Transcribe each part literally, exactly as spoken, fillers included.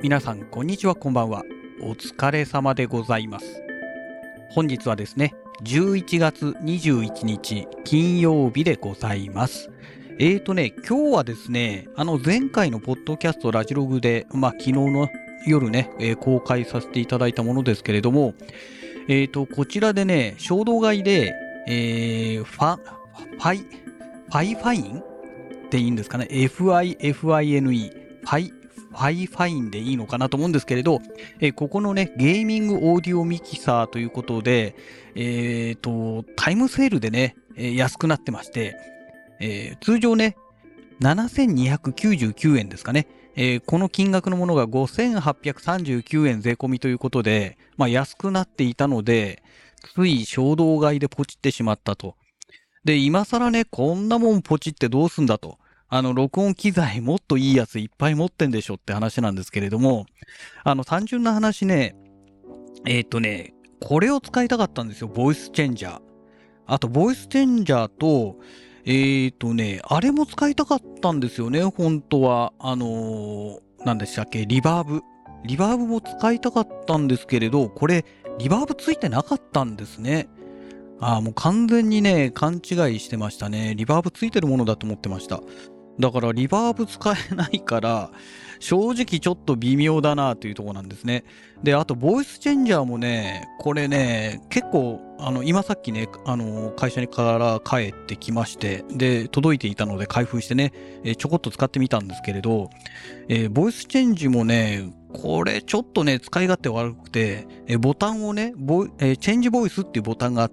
皆さんこんにちは、こんばんは。お疲れ様でございます。本日はですね、じゅういちがつにじゅういちにち金曜日でございます。えーとね、今日はですね、あの前回のポッドキャストラジログで、まあ昨日の夜ね、えー公開させていただいたものですけれども、えーと、こちらでね、衝動買いで、えー、ファ、ファイ、ファイファインっていいんですかね。エフアイエフアイエヌイー。ファイ、ファイファインでいいのかなと思うんですけれど、えーここのね、ゲーミングオーディオミキサーということで、えーと、タイムセールでね、えー安くなってまして、えー通常ね、ななせんにひゃくきゅうじゅうきゅうえんですかね。えーこの金額のものがごせんはっぴゃくさんじゅうきゅうえん税込みということで、まあ安くなっていたので、つい衝動買いでポチってしまったと。で、今更ね、こんなもんポチってどうすんだと。あの、録音機材もっといいやついっぱい持ってんでしょって話なんですけれども、あの、単純な話ね、えっとね、これを使いたかったんですよ。ボイスチェンジャー。あと、ボイスチェンジャーと、えっとね、あれも使いたかったんですよね、本当は。あのー、何でしたっけ、リバーブ。リバーブも使いたかったんですけれど、これ、リバーブついてなかったんですね。ああ、もう完全にね、勘違いしてましたね。リバーブついてるものだと思ってました。だからリバーブ使えないから、正直ちょっと微妙だなというところなんですね。で、あと、ボイスチェンジャーもね、これね、結構、あの、今さっきね、あの、会社から帰ってきまして、で、届いていたので開封してね、えーちょこっと使ってみたんですけれど、えーボイスチェンジもね、これちょっとね、使い勝手悪くて、えーボタンをね、ボイえーチェンジボイスっていうボタンがあって、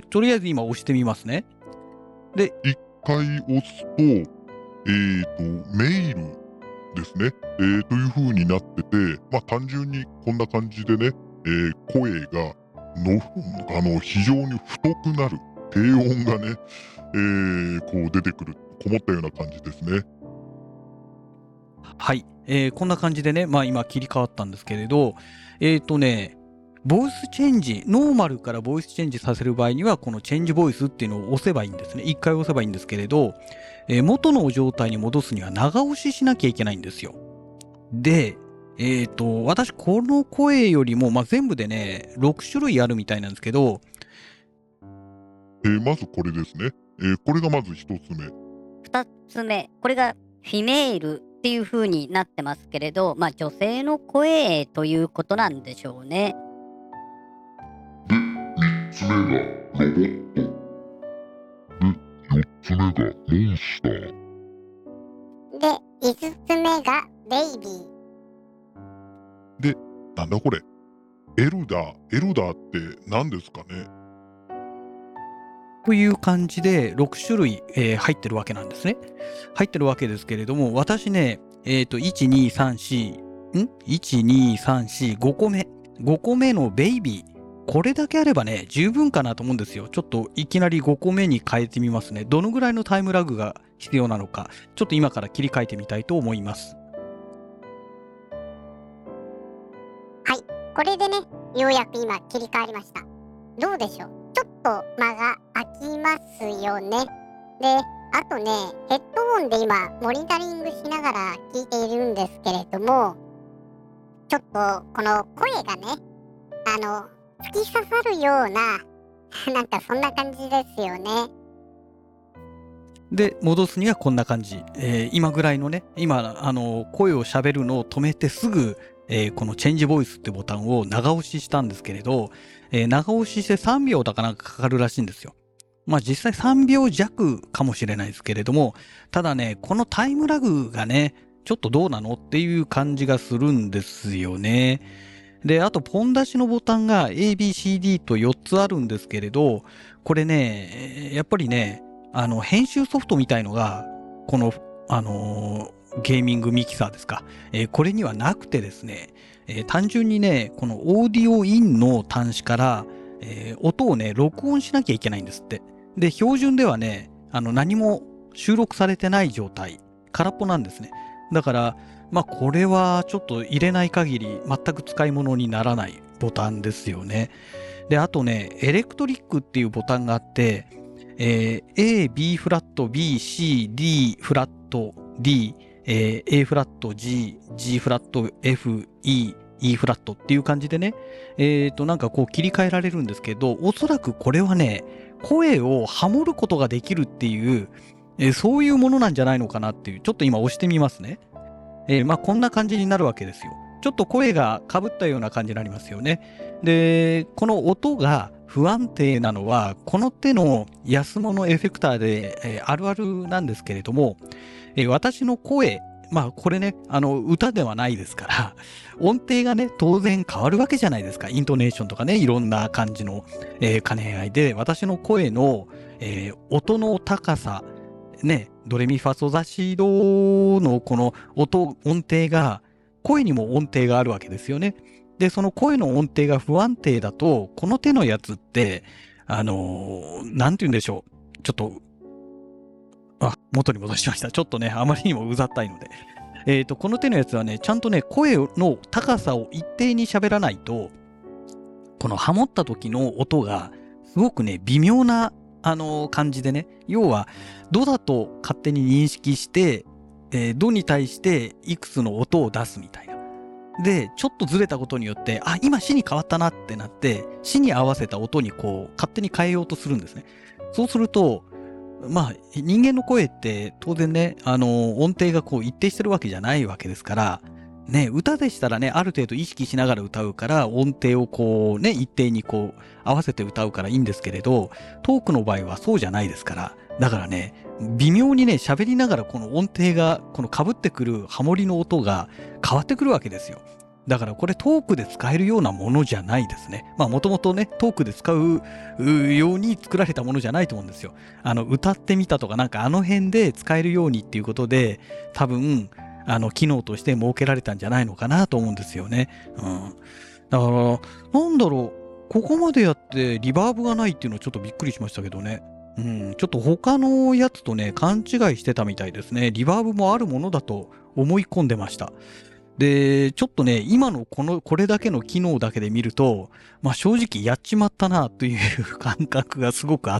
とりあえず今押してみますね。で、 一回押すと、えーと、メールですね。えー、という風になってて、まあ単純にこんな感じでね、えー声がの、あの、非常に太くなる。低音がね、えー、こう出てくる。こもったような感じですね。 はい、えーこんな感じでね、まあ今切り替わったんですけれど、えっとね、ボイスチェンジ、ノーマルからボイスチェンジさせる場合には、このチェンジボイスっていうのを押せばいいんですね。一回押せばいいんですけれど、えー元の状態に戻すには長押ししなきゃいけないんですよ。で、えっと、私、この声よりも、まあ、全部でね、ろくしゅるいあるみたいなんですけど、 えー、まずこれですね。えー、これがまず一つ目。 二つ目、これがフィメールっていう風になってますけれど、まあ女性の声ということなんでしょうね。 で、三つ目がロボット。で、四つ目がモンスター。 で、五つ目がベイビー。 で、なんだこれ。エルダー。エルダーって何ですかね。 という感じでろくしゅるい、えー入ってるわけなんですね。入ってるわけですけれども、私ね、えっと、いち、に、さん、よん、ん ?いち、に、さん、よん、ごこめ。ごこめのベイビー。これだけあればね、十分かなと思うんですよ。ちょっといきなりごこめに変えてみますね。どのぐらいのタイムラグが必要なのか、ちょっと今から切り替えてみたいと思います。 はい。これでね、ようやく今切り替わりました。どうでしょう、ちょっと間が空きますよね。で、あとね、ヘッドホンで今、モニタリングしながら聞いているんですけれども、ちょっとこの声がね、あの、突き刺さるような、なんかそんな感じですよね。 で、戻すにはこんな感じ。えー今ぐらいのね、今、あの、声を喋るのを止めてすぐ、えーこのチェンジボイスってボタンを長押ししたんですけれど、えー長押ししてさんびょうだかなんかかかるらしいんですよ。まあ実際さんびょうじゃくかもしれないですけれども、ただね、このタイムラグがね、ちょっとどうなのっていう感じがするんですよね。で、あと、ポン出しのボタンが エービーシーディー とよっつあるんですけれど、これね、やっぱりね、あの、編集ソフトみたいのが、この、あのーゲーミングミキサーですか、えーこれにはなくてですね、えー単純にね、このオーディオインの端子から、えー音をね、録音しなきゃいけないんですって。で、標準ではね、あの、何も収録されてない状態、空っぽなんですね。だから、まあ、これはちょっと入れない限り全く使い物にならないボタンですよね。で、あとね、エレクトリックっていうボタンがあって、えー A、B フラット、B、C、D フラット、D、 えー A フラット、G、G フラット、F、E、E フラットっていう感じでね、えっと、なんかこう切り替えられるんですけど、おそらくこれはね、声をハモることができるっていう、えーそういうものなんじゃないのかなっていう、ちょっと今押してみますね。えーまあこんな感じになるわけですよ。ちょっと声が被ったような感じになりますよね。で、この音が不安定なのは、この手の安物エフェクターで、えーあるあるなんですけれども、えー私の声、まあこれね、あの歌ではないですから、音程がね、当然変わるわけじゃないですか。イントネーションとかね、いろんな感じの、えー兼ね合いで、私の声の、えー音の高さ、ね、ドレミファソザシドのこの音、音程が、声にも音程があるわけですよね。で、その声の音程が不安定だと、この手のやつって、あのーなんて言うんでしょう。ちょっと、あ、元に戻しました。ちょっとね、あまりにもうざったいので。えっと、この手のやつはね、ちゃんとね、声の高さを一定に喋らないと、このハモった時の音が、すごくね、微妙な、あのー感じでね、要は、ドだと勝手に認識して、えードに対していくつの音を出すみたいな。で、ちょっとずれたことによって、あ、今シに変わったなってなって、シに合わせた音にこう、勝手に変えようとするんですね。そうすると、まあ、人間の声って当然ね、あの、音程がこう一定してるわけじゃないわけですから、ね、歌でしたらね、ある程度意識しながら歌うから、音程をこうね、一定にこう合わせて歌うからいいんですけれど、トークの場合はそうじゃないですから、だからね、微妙にね、喋りながらこの音程が、この被ってくるハモリの音が変わってくるわけですよ。だからこれトークで使えるようなものじゃないですね。まあもともとね、トークで使ううように作られたものじゃないと思うんですよ。あの、歌ってみたとかなんかあの辺で使えるようにっていうことで、多分、あの、機能として設けられたんじゃないのかなと思うんですよね。うん。だから、なんだろう、ここまでやってリバーブがないっていうのはちょっとびっくりしましたけどね。うん、ちょっと他のやつとね、勘違いしてたみたいですね。リバーブもあるものだと思い込んでました。で、ちょっとね、今のこの、これだけの機能だけで見ると、まあ正直やっちまったなという感覚がすごくあって、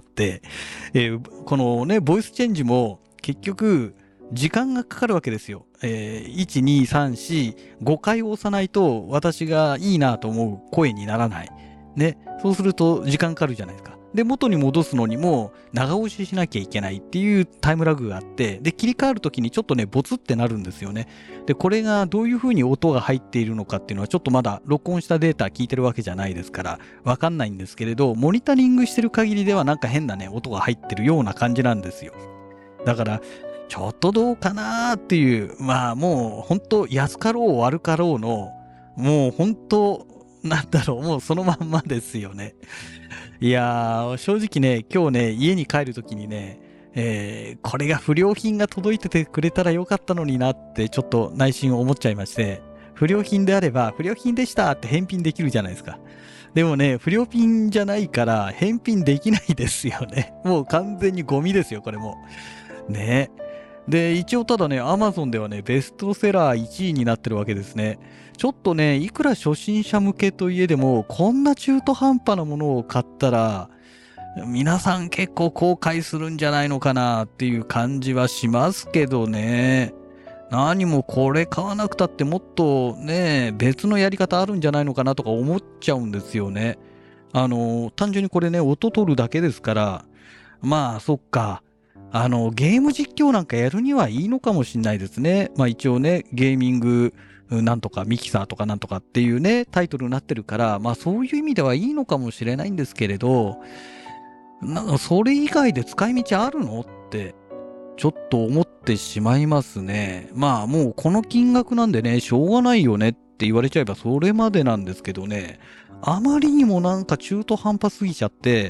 えーこのね、ボイスチェンジも結局、時間がかかるわけですよ。えーいち、に、さん、よん、ごかい押さないと私がいいなと思う声にならない。ね。そうすると時間かかるじゃないですか。で、元に戻すのにも長押ししなきゃいけないっていうタイムラグがあって、で、切り替わるときにちょっとね、ボツってなるんですよね。で、これがどういう風に音が入っているのかっていうのはちょっとまだ録音したデータ聞いてるわけじゃないですから、わかんないんですけれど、モニタリングしてる限りではなんか変なね、音が入ってるような感じなんですよ。だから、ちょっとどうかなーっていう、まあもう本当安かろう悪かろうの、もう本当なんだろう、もうそのまんまですよね。いやー、正直ね、今日ね、家に帰るときにね、えーこれが不良品が届いててくれたらよかったのになってちょっと内心思っちゃいまして、不良品であれば、不良品でしたって返品できるじゃないですか。でもね、不良品じゃないから返品できないですよね。もう完全にゴミですよ、これも。ね。で、一応ただね、Amazon ではね、ベストセラーいちいになってるわけですね。ちょっとね、いくら初心者向けといえでも、こんな中途半端なものを買ったら、皆さん結構後悔するんじゃないのかなっていう感じはしますけどね。何もこれ買わなくたってもっとね、別のやり方あるんじゃないのかなとか思っちゃうんですよね。あの、単純にこれね、音取るだけですから、まあ、そっか。あの、ゲーム実況なんかやるにはいいのかもしれないですね。まあ一応ね、ゲーミングなんとかミキサーとかなんとかっていうね、タイトルになってるから、まあそういう意味ではいいのかもしれないんですけれど、なんかそれ以外で使い道あるのってちょっと思ってしまいますね。まあもうこの金額なんでね、しょうがないよねって言われちゃえばそれまでなんですけどね、あまりにもなんか中途半端すぎちゃって、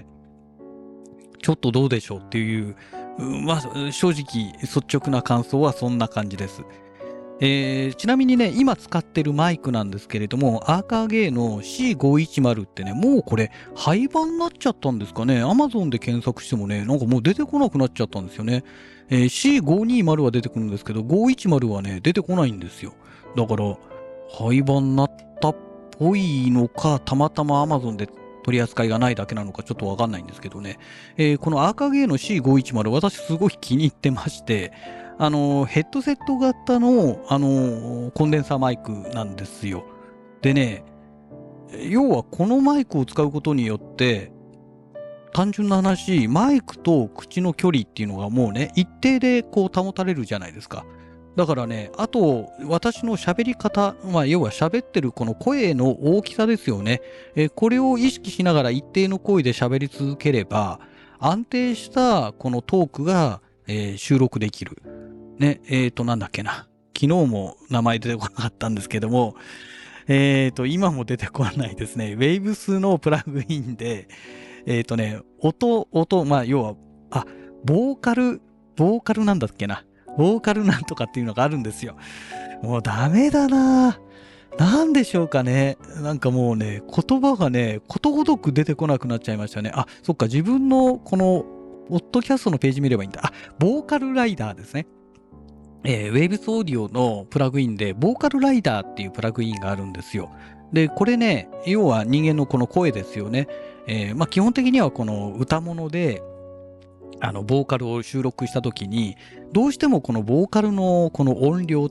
ちょっとどうでしょうっていう、うんまあ正直率直な感想はそんな感じです。えーちなみにね、今使ってるマイクなんですけれども、アーカーゲーの シーごひゃくじゅう ってね、もうこれ廃盤になっちゃったんですかね。Amazon で検索してもね、なんかもう出てこなくなっちゃったんですよね。えー シーごひゃくにじゅう は出てくるんですけど、ごひゃくじゅうはね、出てこないんですよ。だから、廃盤になったっぽいのか、たまたま Amazon で取り扱いがないだけなのかちょっとわかんないんですけどね。えーこのアーカーゲーの シーごひゃくじゅう、私すごい気に入ってまして、 あの、ヘッドセット型の、あの、コンデンサーマイクなんですよ。でね、要はこのマイクを使うことによって、単純な話、マイクと口の距離っていうのがもうね、一定でこう保たれるじゃないですか。だからね、あと、私の喋り方、まあ、要は喋ってるこの声の大きさですよね。えーこれを意識しながら一定の声で喋り続ければ、安定したこのトークが、えー収録できる。ね、えっと、なんだっけな。昨日も名前出てこなかったんですけども、えっと、今も出てこないですね。Waves のプラグインで、えっとね、音、音、まあ、要は、あ、ボーカル、ボーカルなんだっけな。ボーカルなんとかっていうのがあるんですよ。もうダメだな。なんでしょうかね。なんかもうね、言葉がね、ことごとく出てこなくなっちゃいましたね。あ、そっか、自分のこの、ポッドキャストのページ見ればいいんだ。あ、ボーカルライダーですね。えー、Waves オーディオのプラグインで、ボーカルライダーっていうプラグインがあるんですよ。で、これね、要は人間のこの声ですよね。えーまあ基本的にはこの歌物で、あの、ボーカルを収録した時に、どうしてもこのボーカルのこの音量って、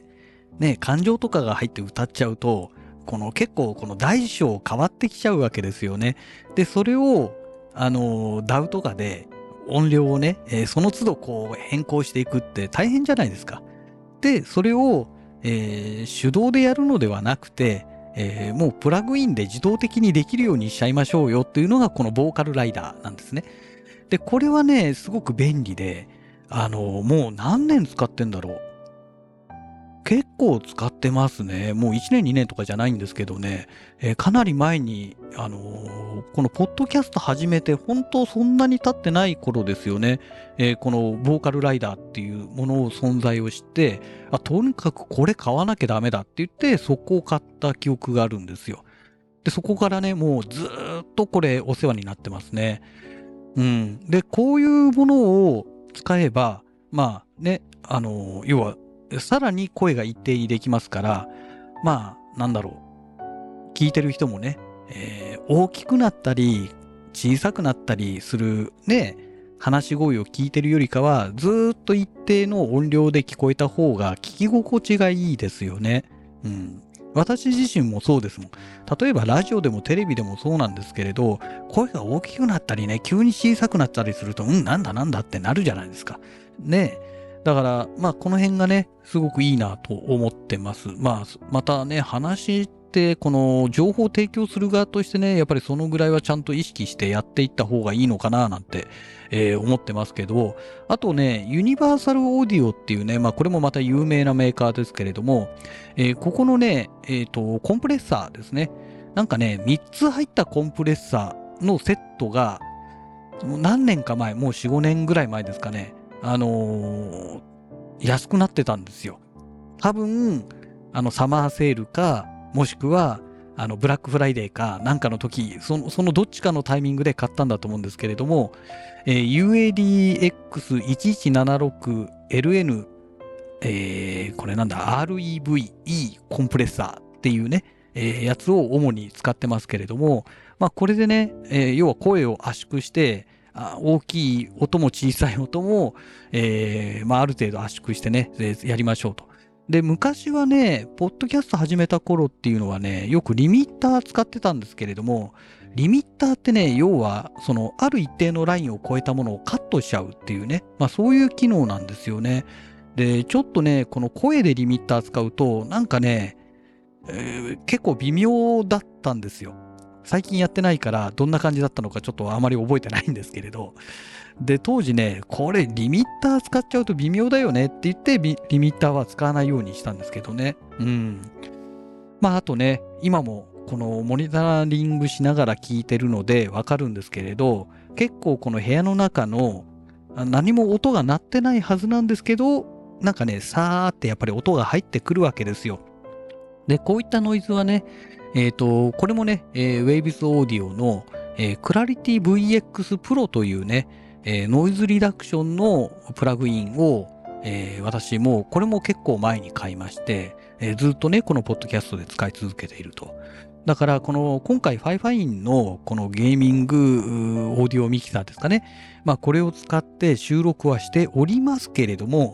ね、感情とかが入って歌っちゃうと、この結構この大小変わってきちゃうわけですよね。で、それを、あの、ダウとかで音量をね、えーその都度こう変更していくって大変じゃないですか。で、それを、えー手動でやるのではなくて、えーもうプラグインで自動的にできるようにしちゃいましょうよっていうのがこのボーカルライダーなんですね。で、これはね、すごく便利で、あの、もう何年使ってんだろう。結構使ってますね。もういちねんにねんとかじゃないんですけどね、えーかなり前に、あのーこのポッドキャスト始めて本当そんなに経ってない頃ですよね。えーこのボーカルライダーっていうものを存在を知って、あ、とにかくこれ買わなきゃダメだって言って、そこを買った記憶があるんですよ。で、そこからね、もうずーっとこれお世話になってますね。うん。で、こういうものを使えば、まあね、あの、要は、さらに声が一定にできますから、まあ、なんだろう。聞いてる人もね、えー大きくなったり、小さくなったりするね、話し声を聞いてるよりかは、ずーっと一定の音量で聞こえた方が聞き心地がいいですよね。うん。私自身もそうですもん。例えばラジオでもテレビでもそうなんですけれど、声が大きくなったりね、急に小さくなったりすると、うん、なんだなんだってなるじゃないですか。ねえ。だから、まあ、この辺がね、すごくいいなと思ってます。まあ、またね、話って、この情報を提供する側としてね、やっぱりそのぐらいはちゃんと意識してやっていった方がいいのかな、なんて、えー思ってますけど、あとね、ユニバーサルオーディオっていうね、まあ、これもまた有名なメーカーですけれども、えーここのね、えっと、コンプレッサーですね。なんかね、みっつ入ったコンプレッサーのセットが、何年か前、もうよん、ごねんぐらい前ですかね、あのー安くなってたんですよ。多分、あの、サマーセールか、もしくは、あの、ブラックフライデーか、なんかの時、その、そのどっちかのタイミングで買ったんだと思うんですけれども、えー ユーエーディーエックスいちいちななろくエルエヌ、えーこれなんだ、アールイーブイイー コンプレッサーっていうね、えーやつを主に使ってますけれども、まあ、これでね、えー要は声を圧縮して、あ大きい音も小さい音も、えーまあ、ある程度圧縮してね、えーやりましょうと。で、昔はね、ポッドキャスト始めた頃っていうのはね、よくリミッター使ってたんですけれども、リミッターってね、要は、その、ある一定のラインを超えたものをカットしちゃうっていうね、まあそういう機能なんですよね。で、ちょっとね、この声でリミッター使うと、なんかね、えー結構微妙だったんですよ。最近やってないからどんな感じだったのかちょっとあまり覚えてないんですけれど。で、当時ね、これリミッター使っちゃうと微妙だよねって言ってリリミッターは使わないようにしたんですけどね。うん。まああとね、今もこのモニタリングしながら聞いてるのでわかるんですけれど、結構この部屋の中のあ何も音が鳴ってないはずなんですけど、なんかね、さーってやっぱり音が入ってくるわけですよ。で、こういったノイズはね、えっと、これもね、えー、Waves Audio の、えー、Clarity ブイエックス Pro というね、えーノイズリダクションのプラグインを、えー私もこれも結構前に買いまして、えーずっとね、このポッドキャストで使い続けていると。だから、この、今回、ファイファインの、このゲーミングうーオーディオミキサーですかね。まあ、これを使って収録はしておりますけれども、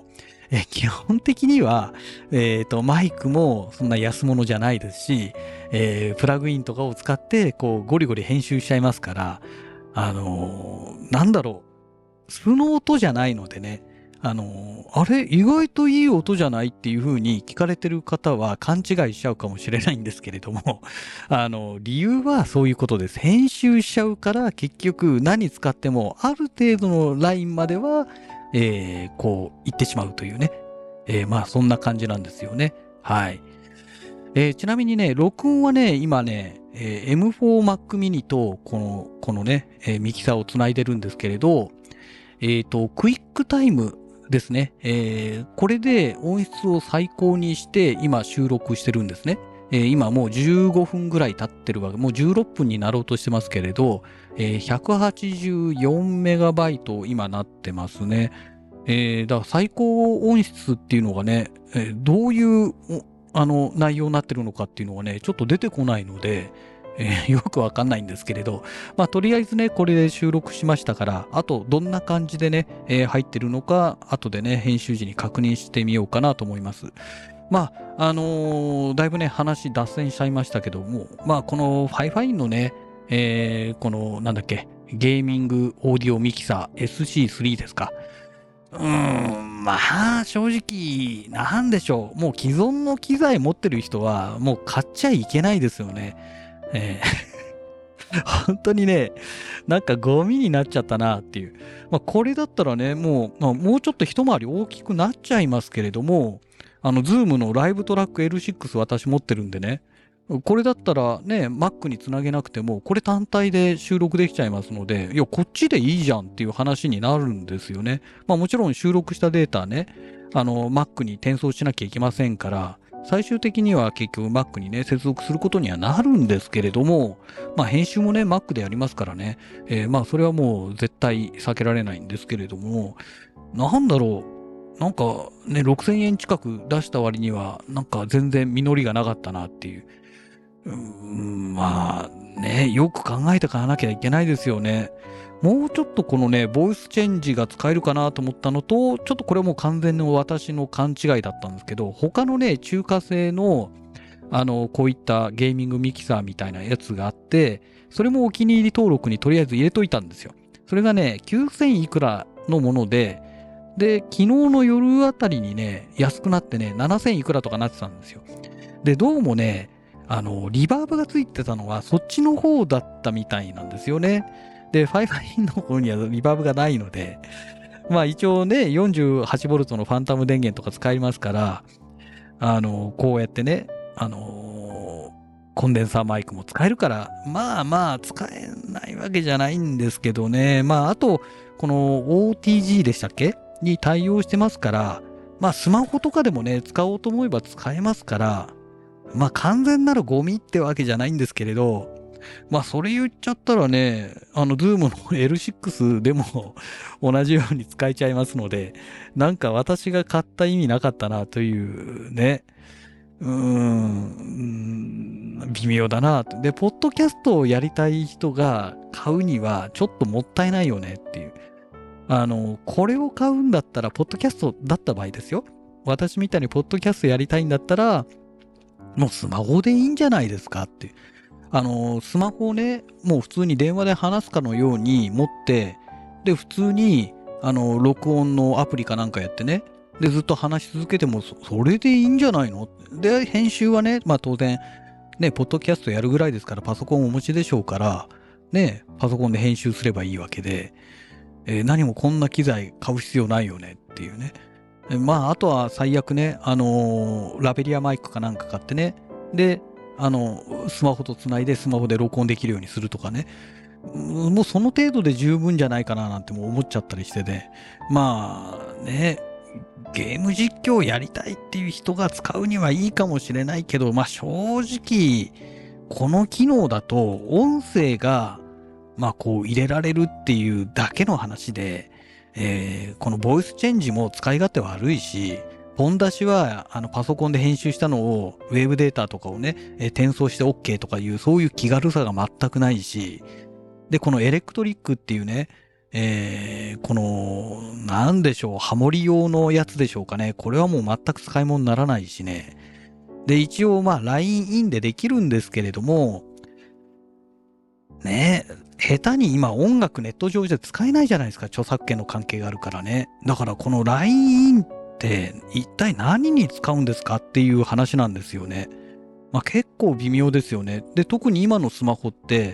え基本的には、えっと、マイクもそんな安物じゃないですし、えープラグインとかを使って、こう、ゴリゴリ編集しちゃいますから、あのーなんだろう、素の音じゃないのでね、あのーあれ、意外といい音じゃないっていう風に聞かれてる方は勘違いしちゃうかもしれないんですけれども、あの、理由はそういうことです。編集しちゃうから結局何使ってもある程度のラインまでは、えーこう、言ってしまうというね。えーまあそんな感じなんですよね。はい。えーちなみにね、録音はね、今ね、えー エムフォー Mac mini とこの、このね、えーミキサーをつないでるんですけれど、えっと、クイックタイムですね。えーこれで音質を最高にして今収録してるんですね。えー今もうじゅうごふんぐらい経ってるわけ、もうじゅうろっぷんになろうとしてますけれど、えーひゃくはちじゅうよんメガバイト今なってますね。えーだから最高音質っていうのがね、えーどういうおあの内容になってるのかっていうのがね、ちょっと出てこないので、えーよくわかんないんですけれど、まあとりあえずね、これで収録しましたから、あとどんな感じでね、えー入ってるのか、後でね、編集時に確認してみようかなと思います。まあ、あのーだいぶね、話脱線しちゃいましたけども、まあこの ファイファイン のね、えーこのなんだっけ、ゲーミングオーディオミキサー エスシースリー ですか。うーん、まあ、正直、なんでしょう。もう既存の機材持ってる人は、もう買っちゃいけないですよね。えー本当にね、なんかゴミになっちゃったなっていう。まあ、これだったらね、もう、まあ、もうちょっと一回り大きくなっちゃいますけれども、あの、ズームのライブトラック エルシックス 私持ってるんでね、これだったらね、Mac につなげなくても、これ単体で収録できちゃいますので、いや、こっちでいいじゃんっていう話になるんですよね。まあもちろん収録したデータね、あの、Mac に転送しなきゃいけませんから、最終的には結局 Mac にね、接続することにはなるんですけれども、まあ編集もね、Mac でやりますからね、えーまあそれはもう絶対避けられないんですけれども、なんだろう、なんかね、ろくせんえん近く出した割には、なんか全然実りがなかったなっていう。うーん、まあね、よく考えて買わなきゃいけないですよね。もうちょっとこのね、ボイスチェンジが使えるかなと思ったのと、ちょっとこれはもう完全の私の勘違いだったんですけど、他のね、中華製の、あの、こういったゲーミングミキサーみたいなやつがあって、それもお気に入り登録にとりあえず入れといたんですよ。それがね、きゅうせんいくらのもので、で、昨日の夜あたりにね、安くなってね、ななせんいくらとかなってたんですよ。で、どうもね、あの、リバーブがついてたのはそっちの方だったみたいなんですよね。で、ファイファインの方にはリバーブがないので、まあ一応ね、よんじゅうはちボルト のファンタム電源とか使いますから、あの、こうやってね、あのコンデンサーマイクも使えるから、まあまあ使えないわけじゃないんですけどね。まああと、この オーティージー でしたっけに対応してますから、まあスマホとかでもね、使おうと思えば使えますから、まあ完全なるゴミってわけじゃないんですけれど、まあそれ言っちゃったらね、あの Zoom の エルシックス でも同じように使えちゃいますので、なんか私が買った意味なかったなというね、うーん、微妙だなと。で、ポッドキャストをやりたい人が買うにはちょっともったいないよねっていう。あの、これを買うんだったら、ポッドキャストだった場合ですよ。私みたいにポッドキャストやりたいんだったら、もうスマホでいいんじゃないですかっていう。あの、スマホをね、もう普通に電話で話すかのように持って、で、普通に、あの、録音のアプリかなんかやってね、で、ずっと話し続けても、そそれでいいんじゃないので、編集はね、まあ当然、ね、ポッドキャストやるぐらいですから、パソコンをお持ちでしょうから、ね、パソコンで編集すればいいわけで、えー何もこんな機材買う必要ないよねっていうね。えまあ、あとは最悪ね、あのーラベリアマイクかなんか買ってね、で、あの、スマホとつないでスマホで録音できるようにするとかね。うんもうその程度で十分じゃないかななんても思っちゃったりしてね。まあね、ゲーム実況やりたいっていう人が使うにはいいかもしれないけど、まあ正直、この機能だと音声が、まあこう入れられるっていうだけの話で、えーこのボイスチェンジも使い勝手悪いし、ポン出しはあのパソコンで編集したのをウェブデータとかをね、えー転送して オーケー とかいうそういう気軽さが全くないし、で、このエレクトリックっていうね、 えー、この、なんでしょう、ハモリ用のやつでしょうかね。これはもう全く使い物にならないしね。で、一応まあ ライン インでできるんですけれども、ねえ、下手に今音楽ネット上じゃ使えないじゃないですか。著作権の関係があるからね。だからこの ライン インって一体何に使うんですかっていう話なんですよね。まあ結構微妙ですよね。で、特に今のスマホって、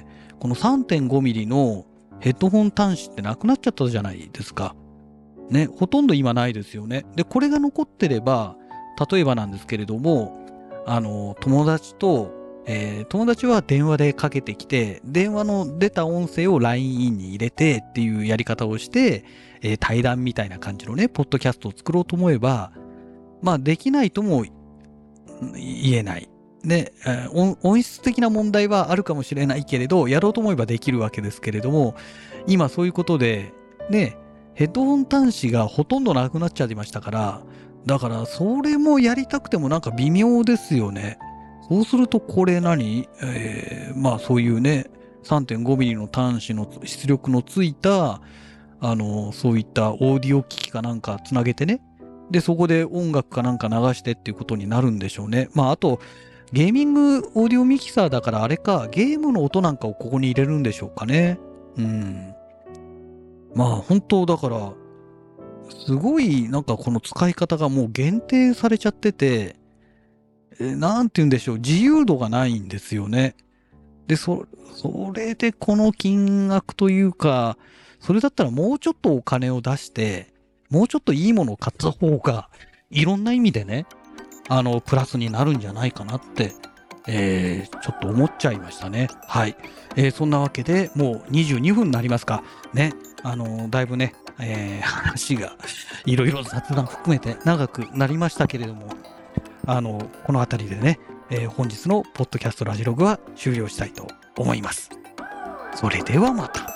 この さんてんごミリ のヘッドホン端子ってなくなっちゃったじゃないですか。ね、ほとんど今ないですよね。で、これが残ってれば、例えばなんですけれども、あの、友達と、えー友達は電話でかけてきて、電話の出た音声を ライン インに入れてっていうやり方をして、えー対談みたいな感じのね、ポッドキャストを作ろうと思えば、まあ、できないともうん言えない。で、えー音音質的な問題はあるかもしれないけれど、やろうと思えばできるわけですけれども、今そういうことで、ね、ヘッドホン端子がほとんどなくなっちゃいましたから、だからそれもやりたくてもなんか微妙ですよね。そうするとこれ何、えーまあそういうね、さんてんごミリ の端子の出力のついた、あの、そういったオーディオ機器かなんかつなげてね。で、そこで音楽かなんか流してっていうことになるんでしょうね。まああと、ゲーミングオーディオミキサーだからあれか、ゲームの音なんかをここに入れるんでしょうかね。うん。まあ本当だから、すごいなんかこの使い方がもう限定されちゃってて、えーなんて言うんでしょう、自由度がないんですよね。で、そ、それでこの金額というか、それだったらもうちょっとお金を出して、もうちょっといいものを買った方が、いろんな意味でね、あの、プラスになるんじゃないかなって、えー、ちょっと思っちゃいましたね。はい。えーそんなわけでもうにじゅうにふんになりますか。ね。あのだいぶね、えー話がいろいろ雑談含めて長くなりましたけれども、あの、この辺りでね、えー本日のポッドキャストラジログは終了したいと思います。それではまた。